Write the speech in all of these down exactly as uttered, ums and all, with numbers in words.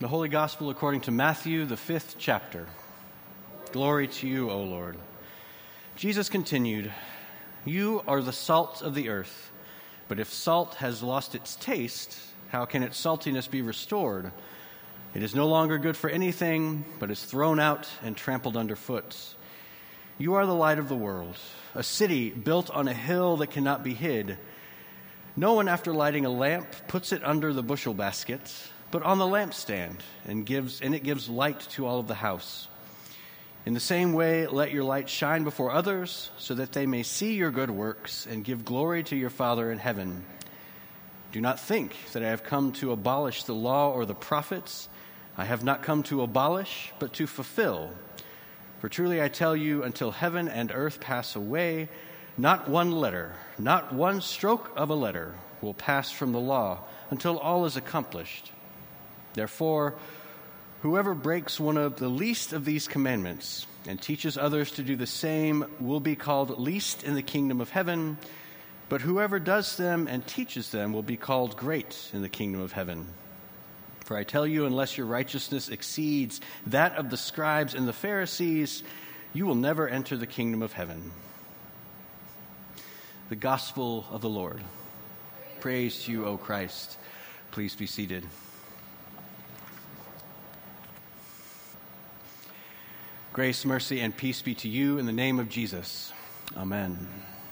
The Holy Gospel according to Matthew, the fifth chapter. Glory to you, O Lord. Jesus continued, "You are the salt of the earth, but if salt has lost its taste, how can its saltiness be restored? It is no longer good for anything, but is thrown out and trampled underfoot. You are the light of the world, a city built on a hill that cannot be hid. No one, after lighting a lamp, puts it under the bushel basket, but on the lampstand, and gives and it gives light to all of the house. In the same way, let your light shine before others, so that they may see your good works and give glory to your Father in heaven. Do not think that I have come to abolish the law or the prophets. I have not come to abolish, but to fulfill. For truly I tell you, until heaven and earth pass away, not one letter, not one stroke of a letter will pass from the law until all is accomplished. Therefore, whoever breaks one of the least of these commandments and teaches others to do the same will be called least in the kingdom of heaven, but whoever does them and teaches them will be called great in the kingdom of heaven. For I tell you, unless your righteousness exceeds that of the scribes and the Pharisees, you will never enter the kingdom of heaven." The Gospel of the Lord. Praise to you, O Christ. Please be seated. Grace, mercy, and peace be to you in the name of Jesus. Amen.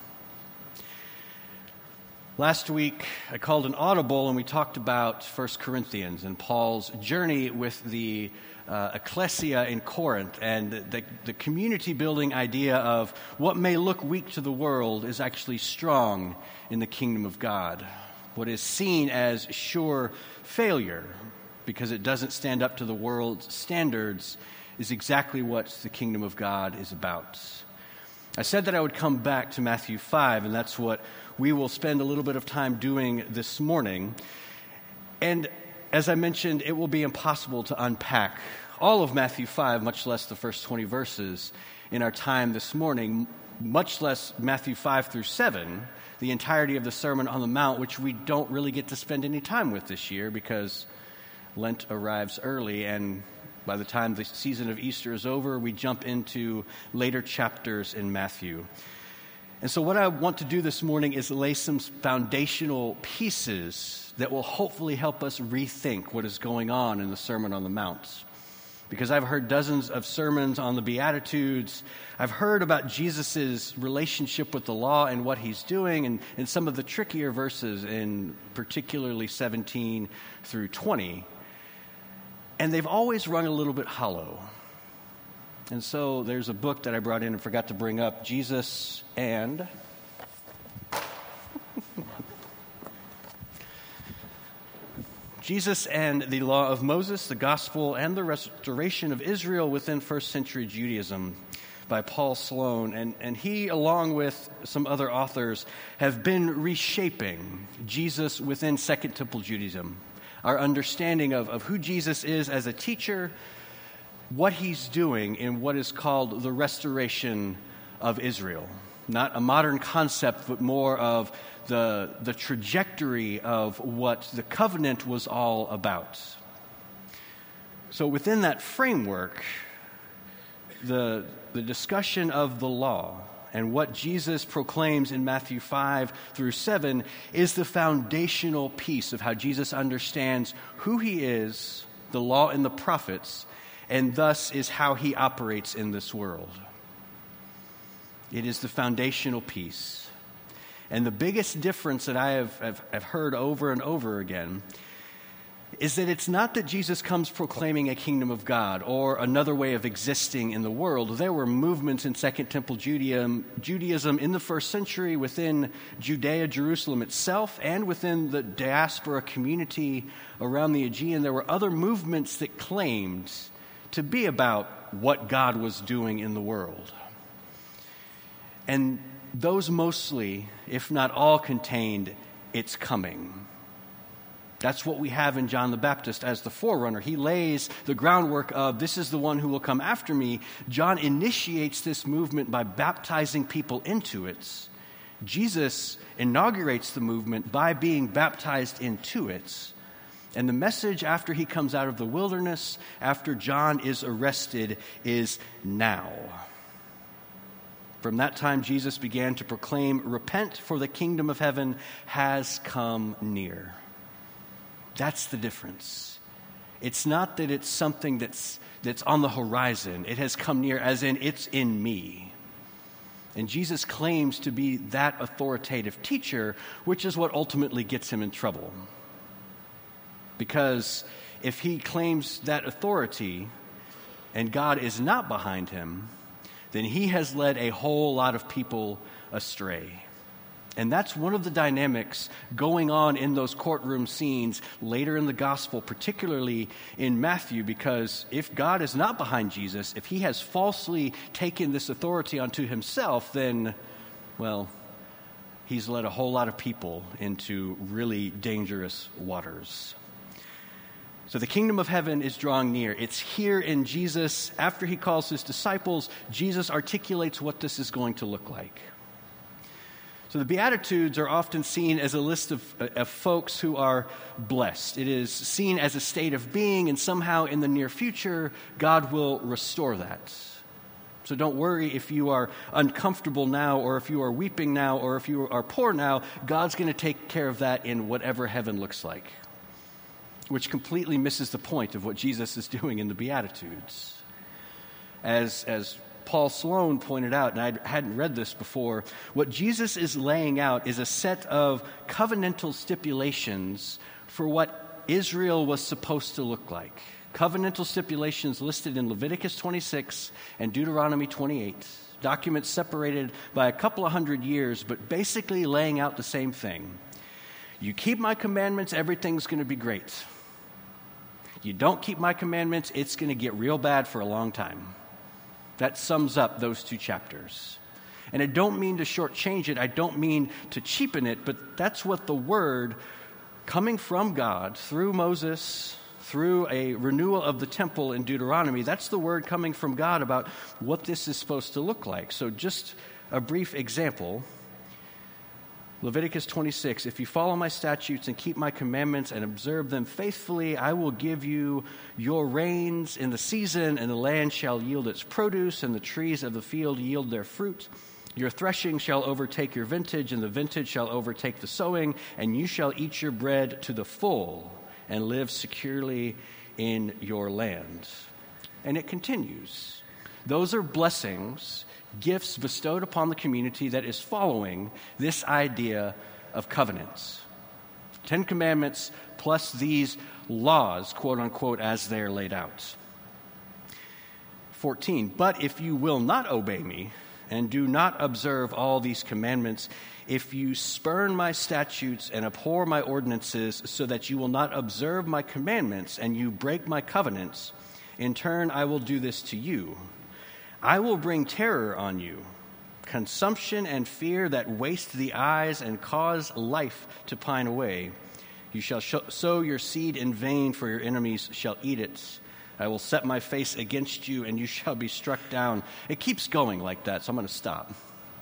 Last week, I called an audible and we talked about First Corinthians and Paul's journey with the uh, ecclesia in Corinth, and the, the community-building idea of what may look weak to the world is actually strong in the kingdom of God. What is seen as sure failure because it doesn't stand up to the world's standards is exactly what the kingdom of God is about. I said that I would come back to Matthew five, and that's what we will spend a little bit of time doing this morning. And as I mentioned, it will be impossible to unpack all of Matthew five, much less the first twenty verses, in our time this morning, much less Matthew five through seven, the entirety of the Sermon on the Mount, which we don't really get to spend any time with this year because Lent arrives early, and by the time the season of Easter is over, we jump into later chapters in Matthew. And so what I want to do this morning is lay some foundational pieces that will hopefully help us rethink what is going on in the Sermon on the Mount. Because I've heard dozens of sermons on the Beatitudes. I've heard about Jesus' relationship with the law and what he's doing, and, and some of the trickier verses in particularly seventeen through twenty. And they've always rung a little bit hollow. And so there's a book that I brought in and forgot to bring up, Jesus and... Jesus and the Law of Moses, the Gospel, and the Restoration of Israel within first century Judaism by Paul Sloan. And, and he, along with some other authors, have been reshaping Jesus within Second Temple Judaism. Our understanding of, of who Jesus is as a teacher, what he's doing in what is called the restoration of Israel. Not a modern concept, but more of the, the trajectory of what the covenant was all about. So within that framework, the, the discussion of the law and what Jesus proclaims in Matthew five through seven is the foundational piece of how Jesus understands who he is, the law and the prophets, and thus is how he operates in this world. It is the foundational piece. And the biggest difference that I have, have, have heard over and over again is that it's not that Jesus comes proclaiming a kingdom of God or another way of existing in the world. There were movements in Second Temple Judaism, Judaism in the first century within Judea, Jerusalem itself, and within the diaspora community around the Aegean. There were other movements that claimed to be about what God was doing in the world. And those mostly, if not all, contained "it's coming." That's what we have in John the Baptist as the forerunner. He lays the groundwork of, this is the one who will come after me. John initiates this movement by baptizing people into it. Jesus inaugurates the movement by being baptized into it. And the message after he comes out of the wilderness, after John is arrested, is now. From that time, Jesus began to proclaim, "Repent, for the kingdom of heaven has come near." That's the difference. It's not that it's something that's that's on the horizon. It has come near, as in it's in me. And Jesus claims to be that authoritative teacher, which is what ultimately gets him in trouble. Because if he claims that authority and God is not behind him, then he has led a whole lot of people astray. And that's one of the dynamics going on in those courtroom scenes later in the gospel, particularly in Matthew, because if God is not behind Jesus, if he has falsely taken this authority onto himself, then, well, he's led a whole lot of people into really dangerous waters. So the kingdom of heaven is drawing near. It's here in Jesus. After he calls his disciples, Jesus articulates what this is going to look like. So the Beatitudes are often seen as a list of, of folks who are blessed. It is seen as a state of being, and somehow in the near future, God will restore that. So don't worry if you are uncomfortable now, or if you are weeping now, or if you are poor now. God's going to take care of that in whatever heaven looks like, which completely misses the point of what Jesus is doing in the Beatitudes. As, as Paul Sloan pointed out, and I hadn't read this before, what Jesus is laying out is a set of covenantal stipulations for what Israel was supposed to look like. Covenantal stipulations listed in Leviticus twenty-six and Deuteronomy twenty-eight, documents separated by a couple of hundred years, but basically laying out the same thing. You keep my commandments, everything's going to be great. You don't keep my commandments, it's going to get real bad for a long time. That sums up those two chapters. And I don't mean to shortchange it, I don't mean to cheapen it, but that's what the word coming from God through Moses, through a renewal of the temple in Deuteronomy, that's the word coming from God about what this is supposed to look like. So just a brief example. Leviticus twenty-six, if you follow my statutes and keep my commandments and observe them faithfully, I will give you your rains in the season, and the land shall yield its produce, and the trees of the field yield their fruit. Your threshing shall overtake your vintage, and the vintage shall overtake the sowing, and you shall eat your bread to the full and live securely in your land. And it continues. Those are blessings, gifts bestowed upon the community that is following this idea of covenants. Ten Commandments plus these laws, quote unquote, as they are laid out. fourteen, but if you will not obey me and do not observe all these commandments, if you spurn my statutes and abhor my ordinances so that you will not observe my commandments and you break my covenants, in turn I will do this to you. I will bring terror on you, consumption and fear that waste the eyes and cause life to pine away. You shall sh- sow your seed in vain, for your enemies shall eat it. I will set my face against you, and you shall be struck down. It keeps going like that, so I'm going to stop.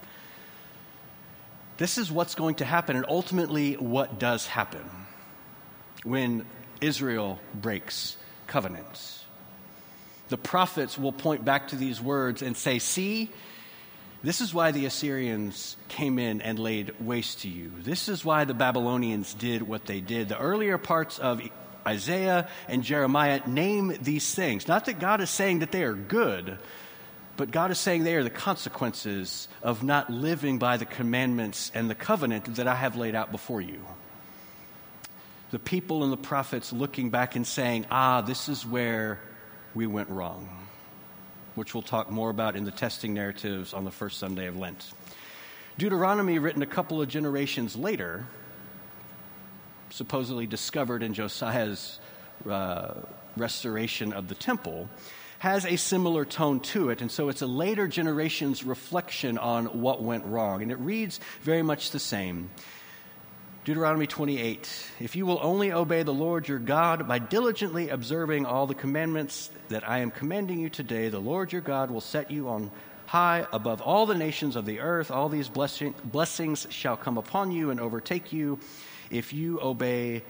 This is what's going to happen, and ultimately what does happen when Israel breaks covenants. The prophets will point back to these words and say, see, this is why the Assyrians came in and laid waste to you. This is why the Babylonians did what they did. The earlier parts of Isaiah and Jeremiah name these things. Not that God is saying that they are good, but God is saying they are the consequences of not living by the commandments and the covenant that I have laid out before you. The people and the prophets looking back and saying, ah, this is where we went wrong, which we'll talk more about in the testing narratives on the first Sunday of Lent. Deuteronomy, written a couple of generations later, supposedly discovered in Josiah's uh, restoration of the temple, has a similar tone to it, and so it's a later generation's reflection on what went wrong, and it reads very much the same. Deuteronomy twenty-eight, if you will only obey the Lord your God by diligently observing all the commandments that I am commanding you today, the Lord your God will set you on high above all the nations of the earth. All these blessing, blessings shall come upon you and overtake you if you obey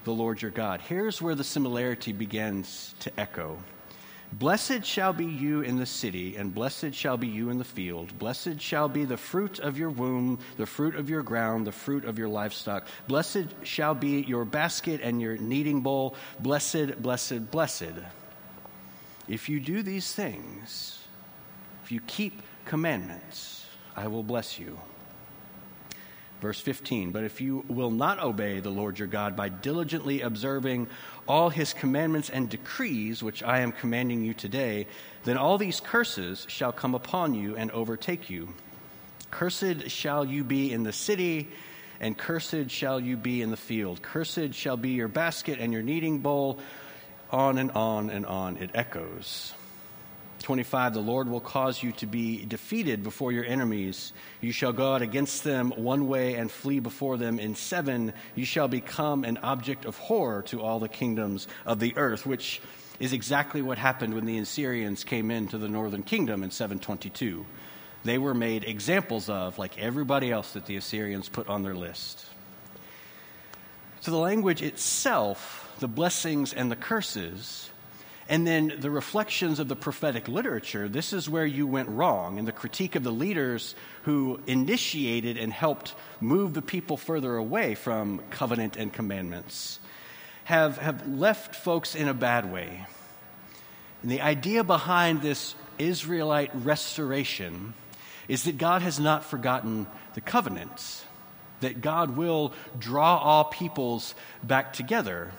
the Lord your God. Here's where the similarity begins to echo. Blessed shall be you in the city, and blessed shall be you in the field. Blessed shall be the fruit of your womb, the fruit of your ground, the fruit of your livestock. Blessed shall be your basket and your kneading bowl. Blessed, blessed, blessed. If you do these things, if you keep commandments, I will bless you. Verse fifteen, but if you will not obey the Lord your God by diligently observing all his commandments and decrees, which I am commanding you today, then all these curses shall come upon you and overtake you. Cursed shall you be in the city, and cursed shall you be in the field. Cursed shall be your basket and your kneading bowl. On and on and on it echoes. twenty-five, the Lord will cause you to be defeated before your enemies. You shall go out against them one way and flee before them in seven. You shall become an object of horror to all the kingdoms of the earth, which is exactly what happened when the Assyrians came into the northern kingdom in seven twenty-two. They were made examples of, like everybody else that the Assyrians put on their list. So the language itself, the blessings and the curses, and then the reflections of the prophetic literature, this is where you went wrong, and the critique of the leaders who initiated and helped move the people further away from covenant and commandments have, have left folks in a bad way. And the idea behind this Israelite restoration is that God has not forgotten the covenants, that God will draw all peoples back together.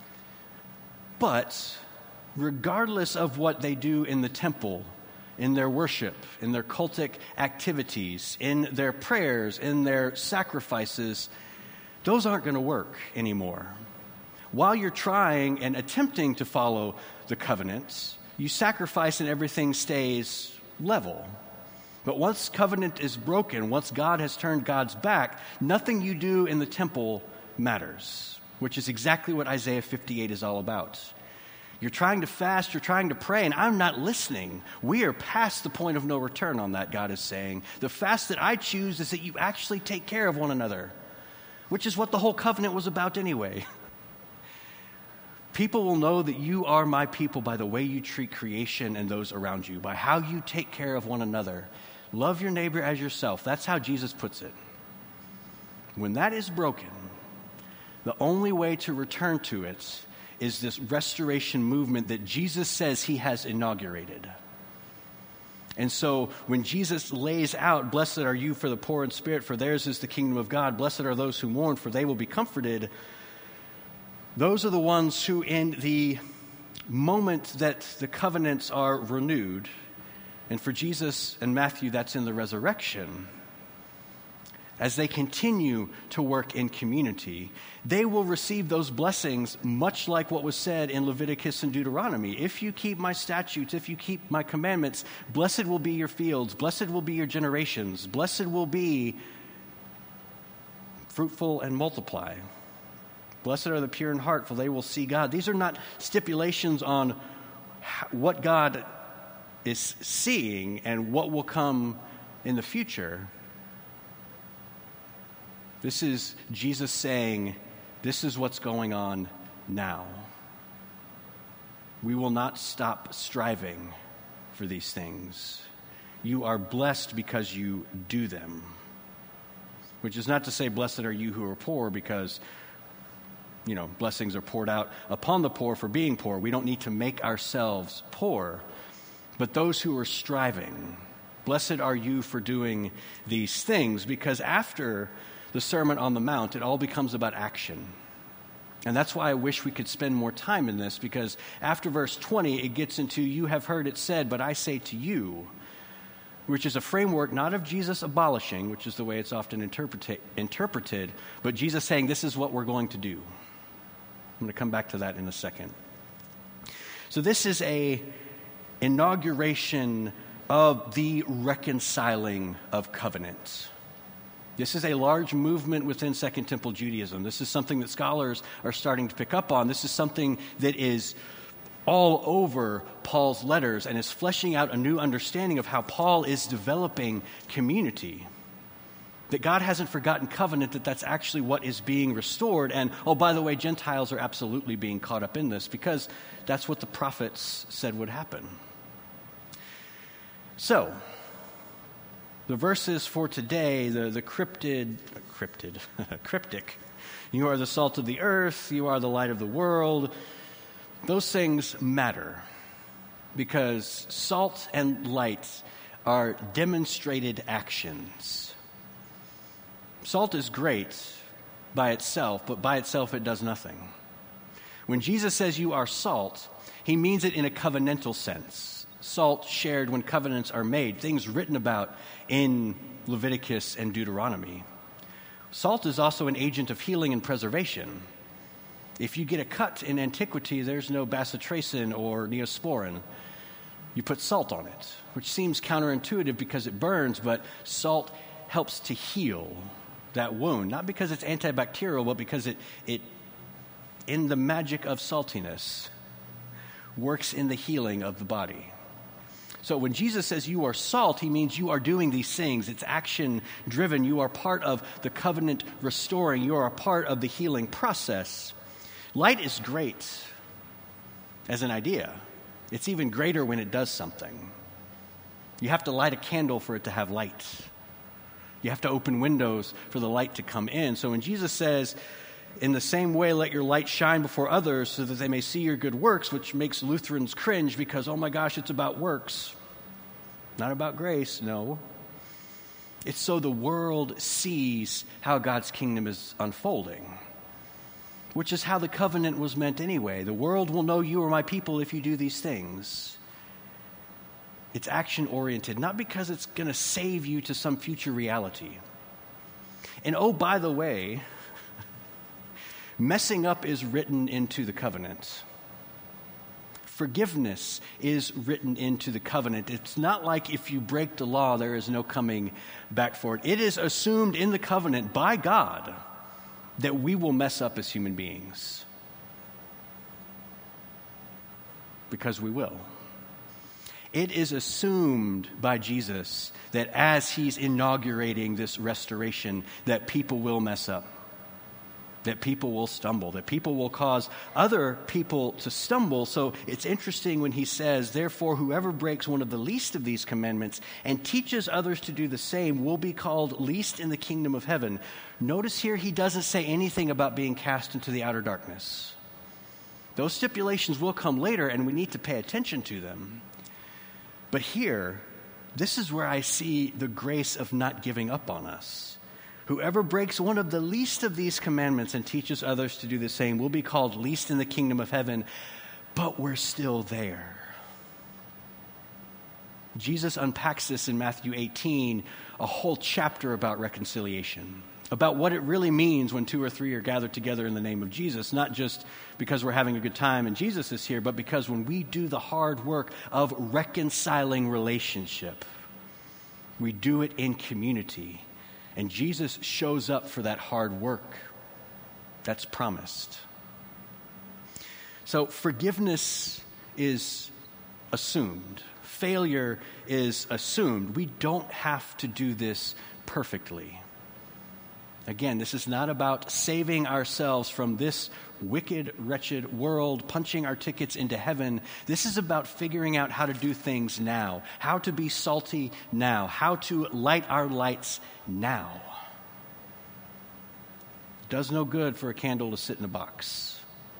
But regardless of what they do in the temple, in their worship, in their cultic activities, in their prayers, in their sacrifices, those aren't going to work anymore. While you're trying and attempting to follow the covenants, you sacrifice and everything stays level. But once covenant is broken, once God has turned God's back, nothing you do in the temple matters, which is exactly what Isaiah fifty-eight is all about. You're trying to fast, you're trying to pray, and I'm not listening. We are past the point of no return on that, God is saying. The fast that I choose is that you actually take care of one another, which is what the whole covenant was about anyway. People will know that you are my people by the way you treat creation and those around you, by how you take care of one another. Love your neighbor as yourself. That's how Jesus puts it. When that is broken, the only way to return to it is this restoration movement that Jesus says he has inaugurated. And so when Jesus lays out, blessed are you for the poor in spirit, for theirs is the kingdom of God. Blessed are those who mourn, for they will be comforted. Those are the ones who, in the moment that the covenants are renewed, and for Jesus and Matthew, that's in the resurrection, as they continue to work in community, they will receive those blessings much like what was said in Leviticus and Deuteronomy. If you keep my statutes, if you keep my commandments, blessed will be your fields, blessed will be your generations, blessed will be fruitful and multiply. Blessed are the pure in heart, for they will see God. These are not stipulations on what God is seeing and what will come in the future. This is Jesus saying, this is what's going on now. We will not stop striving for these things. You are blessed because you do them. Which is not to say, blessed are you who are poor, because, you know, blessings are poured out upon the poor for being poor. We don't need to make ourselves poor. But those who are striving, blessed are you for doing these things, because after the Sermon on the Mount, it all becomes about action. And that's why I wish we could spend more time in this, because after verse twenty, it gets into, you have heard it said, but I say to you, which is a framework not of Jesus abolishing, which is the way it's often interpreta- interpreted, but Jesus saying, this is what we're going to do. I'm going to come back to that in a second. So this is a inauguration of the reconciling of covenants. This is a large movement within Second Temple Judaism. This is something that scholars are starting to pick up on. This is something that is all over Paul's letters and is fleshing out a new understanding of how Paul is developing community. That God hasn't forgotten covenant, that that's actually what is being restored. And, oh, by the way, Gentiles are absolutely being caught up in this because that's what the prophets said would happen. So, the verses for today, the, the cryptid, cryptid, cryptic, you are the salt of the earth, you are the light of the world, those things matter because salt and light are demonstrated actions. Salt is great by itself, but by itself it does nothing. When Jesus says you are salt, he means it in a covenantal sense. Salt shared when covenants are made, things written about in Leviticus and Deuteronomy. Salt is also an agent of healing and preservation. If you get a cut in antiquity, there's no bacitracin or neosporin. You put salt on it, which seems counterintuitive because it burns, but salt helps to heal that wound, not because it's antibacterial, but because it, it, in the magic of saltiness, works in the healing of the body. So when Jesus says you are salt, he means you are doing these things. It's action-driven. You are part of the covenant restoring. You are a part of the healing process. Light is great as an idea. It's even greater when it does something. You have to light a candle for it to have light. You have to open windows for the light to come in. So when Jesus says, in the same way, let your light shine before others so that they may see your good works, which makes Lutherans cringe because, oh my gosh, it's about works. Not about grace, no. It's so the world sees how God's kingdom is unfolding, which is how the covenant was meant anyway. The world will know you are my people if you do these things. It's action-oriented, not because it's going to save you to some future reality. And oh, by the way, messing up is written into the covenant. Forgiveness is written into the covenant. It's not like if you break the law, there is no coming back for it. It is assumed in the covenant by God that we will mess up as human beings. Because we will. It is assumed by Jesus that as he's inaugurating this restoration, that people will mess up, that people will stumble, that people will cause other people to stumble. So it's interesting when he says, therefore, whoever breaks one of the least of these commandments and teaches others to do the same will be called least in the kingdom of heaven. Notice here he doesn't say anything about being cast into the outer darkness. Those stipulations will come later, and we need to pay attention to them. But here, this is where I see the grace of not giving up on us. Whoever breaks one of the least of these commandments and teaches others to do the same will be called least in the kingdom of heaven, but we're still there. Jesus unpacks this in Matthew eighteen, a whole chapter about reconciliation, about what it really means when two or three are gathered together in the name of Jesus, not just because we're having a good time and Jesus is here, but because when we do the hard work of reconciling relationship, we do it in community, and Jesus shows up for that hard work. That's promised. So forgiveness is assumed. Failure is assumed. We don't have to do this perfectly. Again, this is not about saving ourselves from this wicked, wretched world, punching our tickets into heaven. This is about figuring out how to do things now, how to be salty now, how to light our lights now. It does no good for a candle to sit in a box.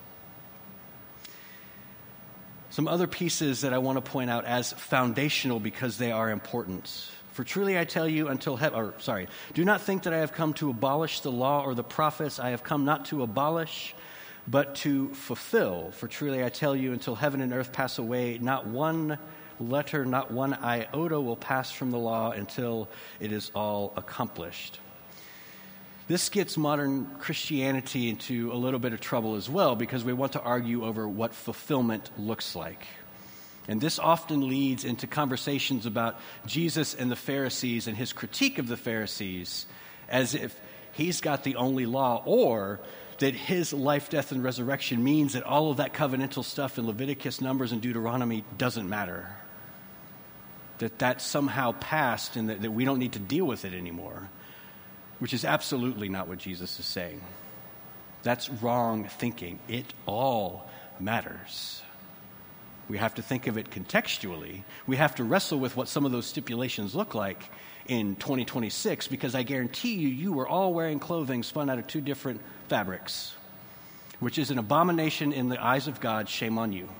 Some other pieces that I want to point out as foundational because they are important. For truly I tell you, until heaven, or sorry, do not think that I have come to abolish the law or the prophets. I have come not to abolish, but to fulfill. For truly I tell you, until heaven and earth pass away, not one letter, not one iota will pass from the law until it is all accomplished. This gets modern Christianity into a little bit of trouble as well, because we want to argue over what fulfillment looks like. And this often leads into conversations about Jesus and the Pharisees and his critique of the Pharisees as if he's got the only law, or that his life, death, and resurrection means that all of that covenantal stuff in Leviticus, Numbers, and Deuteronomy doesn't matter. That that's somehow passed and that, that we don't need to deal with it anymore. which is absolutely not what Jesus is saying. That's wrong thinking. It all matters. We have to think of it contextually. We have to wrestle with what some of those stipulations look like in twenty twenty-six, because I guarantee you, you were all wearing clothing spun out of two different fabrics, which is an abomination in the eyes of God. Shame on you.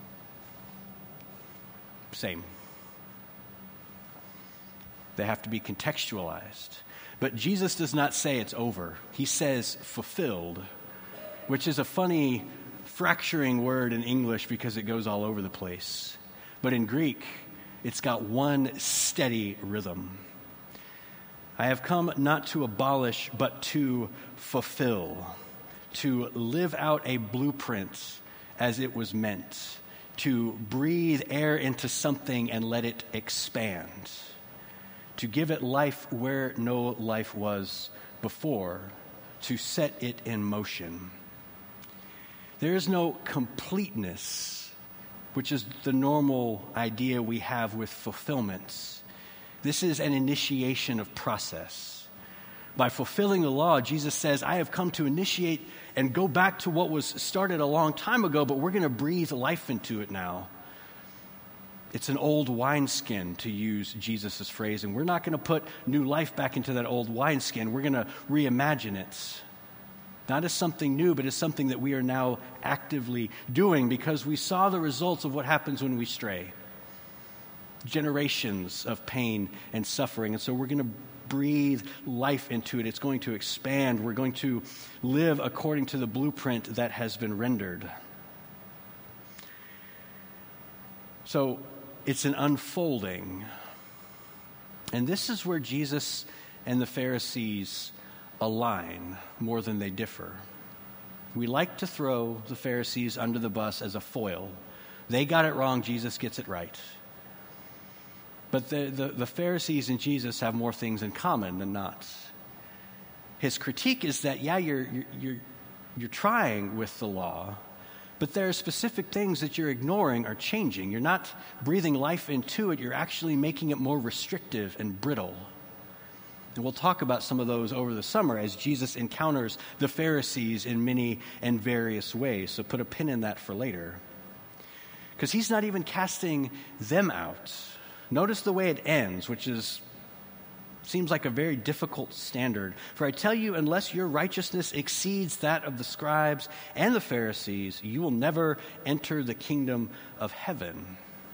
Same. They have to be contextualized. But Jesus does not say it's over. He says fulfilled, which is a funny fracturing word in English because it goes all over the place. But in Greek, it's got one steady rhythm. I have come not to abolish, but to fulfill, to live out a blueprint as it was meant, to breathe air into something and let it expand, to give it life where no life was before, to set it in motion. There is no completeness, which is the normal idea we have with fulfillments. This is an initiation of process. By fulfilling the law, Jesus says, I have come to initiate and go back to what was started a long time ago, but we're going to breathe life into it now. It's an old wineskin, to use Jesus' phrase, and we're not going to put new life back into that old wineskin. We're going to reimagine it. Not as something new, but as something that we are now actively doing because we saw the results of what happens when we stray. Generations of pain and suffering. And so we're going to breathe life into it. It's going to expand. We're going to live according to the blueprint that has been rendered. So it's an unfolding. And this is where Jesus and the Pharisees align more than they differ. We like to throw the Pharisees under the bus as a foil. They got it wrong, Jesus gets it right. But the, the, the Pharisees and Jesus have more things in common than not. His critique is that, yeah, you're, you're, you're, you're trying with the law, but there are specific things that you're ignoring or changing. You're not breathing life into it. You're actually making it more restrictive and brittle. And we'll talk about some of those over the summer as Jesus encounters the Pharisees in many and various ways. So put a pin in that for later. Because he's not even casting them out. Notice the way it ends, which is seems like a very difficult standard. For I tell you, unless your righteousness exceeds that of the scribes and the Pharisees, you will never enter the kingdom of heaven.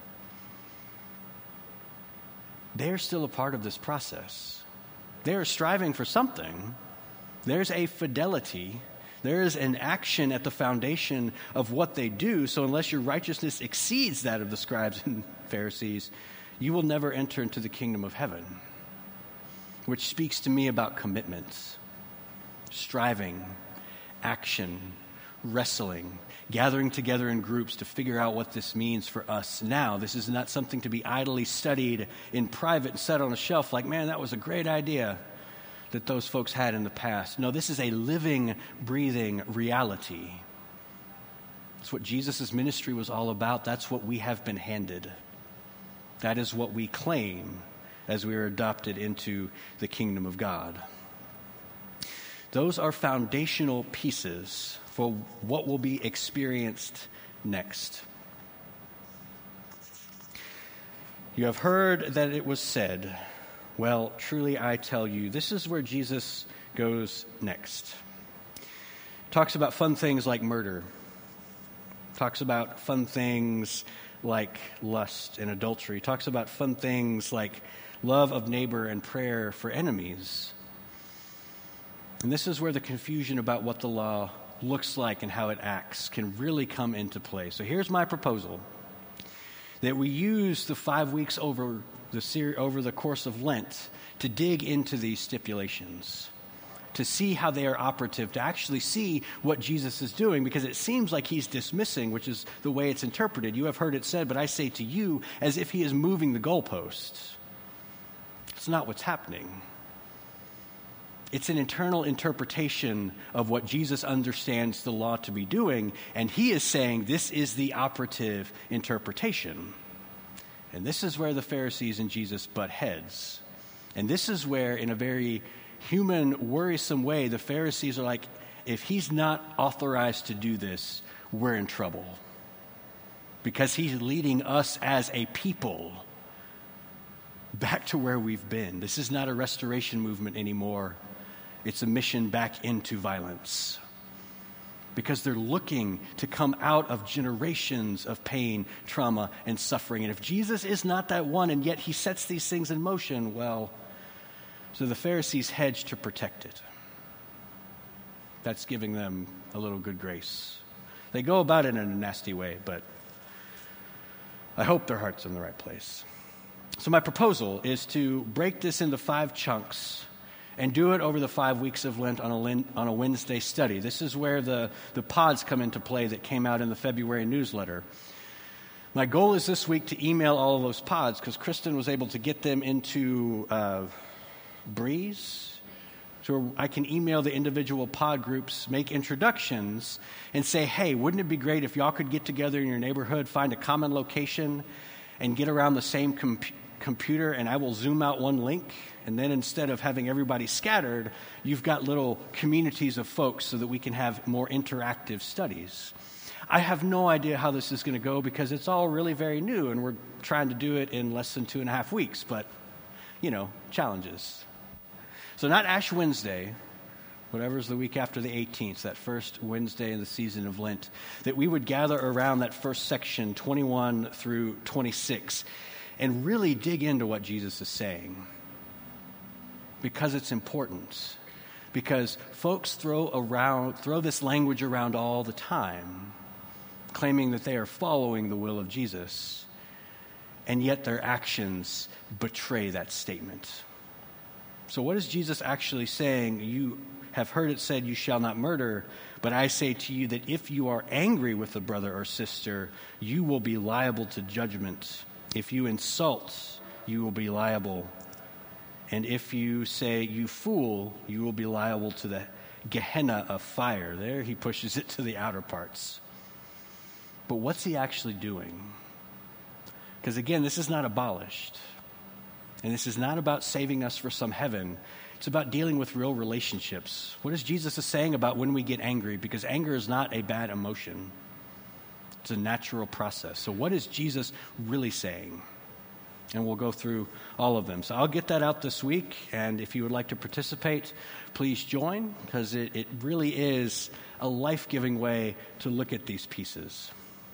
They're still a part of this process. They're striving for something. There's a fidelity. There is an action at the foundation of what they do. So unless your righteousness exceeds that of the scribes and Pharisees, you will never enter into the kingdom of heaven. Which speaks to me about commitments, striving, action, wrestling, gathering together in groups to figure out what this means for us now. This is not something to be idly studied in private and set on a shelf like, man, that was a great idea that those folks had in the past. No, this is a living, breathing reality. It's what Jesus' ministry was all about. That's what we have been handed. That is what we claim as we are adopted into the kingdom of God. Those are foundational pieces for what will be experienced next. You have heard that it was said, well, truly I tell you, this is where Jesus goes next. Talks about fun things like murder. Talks about fun things like lust and adultery. Talks about fun things like love of neighbor and prayer for enemies. And this is where the confusion about what the law looks like and how it acts can really come into play. So here's my proposal, that we use the five weeks over the ser- over the course of Lent to dig into these stipulations, to see how they are operative, to actually see what Jesus is doing, because it seems like he's dismissing, which is the way it's interpreted. You have heard it said, but I say to you, as if he is moving the goalposts. It's not what's happening. It's an internal interpretation of what Jesus understands the law to be doing, and he is saying this is the operative interpretation. And this is where the Pharisees and Jesus butt heads. And this is where, in a very human, worrisome way, the Pharisees are like, if he's not authorized to do this, we're in trouble. Because he's leading us as a people back to where we've been. This is not a restoration movement anymore. It's a mission back into violence. Because they're looking to come out of generations of pain, trauma, and suffering. And if Jesus is not that one, and yet he sets these things in motion, well, so the Pharisees hedge to protect it. That's giving them a little good grace. They go about it in a nasty way, but I hope their heart's in the right place. So my proposal is to break this into five chunks and do it over the five weeks of Lent on a, Lent, on a Wednesday study. This is where the, the pods come into play that came out in the February newsletter. My goal is this week to email all of those pods because Kristen was able to get them into uh, Breeze. So I can email the individual pod groups, make introductions, and say, hey, wouldn't it be great if y'all could get together in your neighborhood, find a common location, and get around the same com- computer, and I will zoom out one link, and then instead of having everybody scattered, you've got little communities of folks so that we can have more interactive studies. I have no idea how this is going to go because it's all really very new, and we're trying to do it in less than two and a half weeks, but, you know, challenges. So not Ash Wednesday, whatever's the week after the eighteenth, that first Wednesday in the season of Lent, that we would gather around that first section, twenty-one through twenty-six, and really dig into what Jesus is saying. Because it's important. Because folks throw around, throw this language around all the time, claiming that they are following the will of Jesus, and yet their actions betray that statement. So what is Jesus actually saying? You have heard it said, you shall not murder, but I say to you that if you are angry with a brother or sister, you will be liable to judgment. If you insult, you will be liable. And if you say, you fool, you will be liable to the Gehenna of fire. There he pushes it to the outer parts. But what's he actually doing? Because again, this is not abolished. And this is not about saving us for some heaven. It's about dealing with real relationships. What is Jesus saying about when we get angry? Because anger is not a bad emotion. It's a natural process. So what is Jesus really saying? And we'll go through all of them. So I'll get that out this week. And if you would like to participate, please join. Because it, it really is a life-giving way to look at these pieces.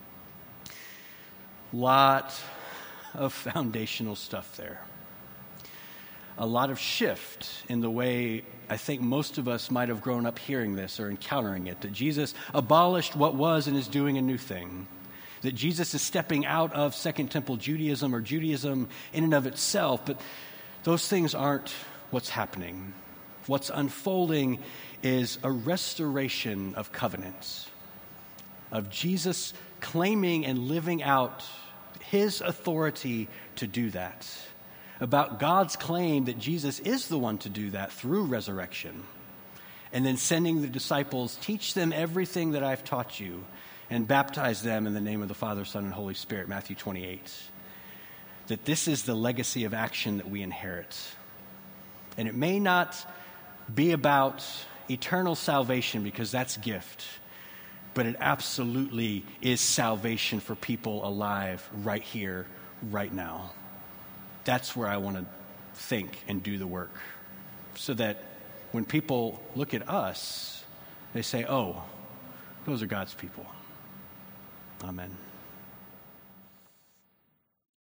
Lot of foundational stuff there. A lot of shift in the way I think most of us might have grown up hearing this or encountering it, that Jesus abolished what was and is doing a new thing, that Jesus is stepping out of Second Temple Judaism or Judaism in and of itself, but those things aren't what's happening. What's unfolding is a restoration of covenants, of Jesus claiming and living out his authority to do that. About God's claim that Jesus is the one to do that through resurrection. And then sending the disciples, teach them everything that I've taught you, and baptize them in the name of the Father, Son, and Holy Spirit, Matthew twenty-eight. That this is the legacy of action that we inherit. And it may not be about eternal salvation, because that's gift, but it absolutely is salvation for people alive right here, right now. That's where I want to think and do the work, so that when people look at us, they say, oh, those are God's people. Amen.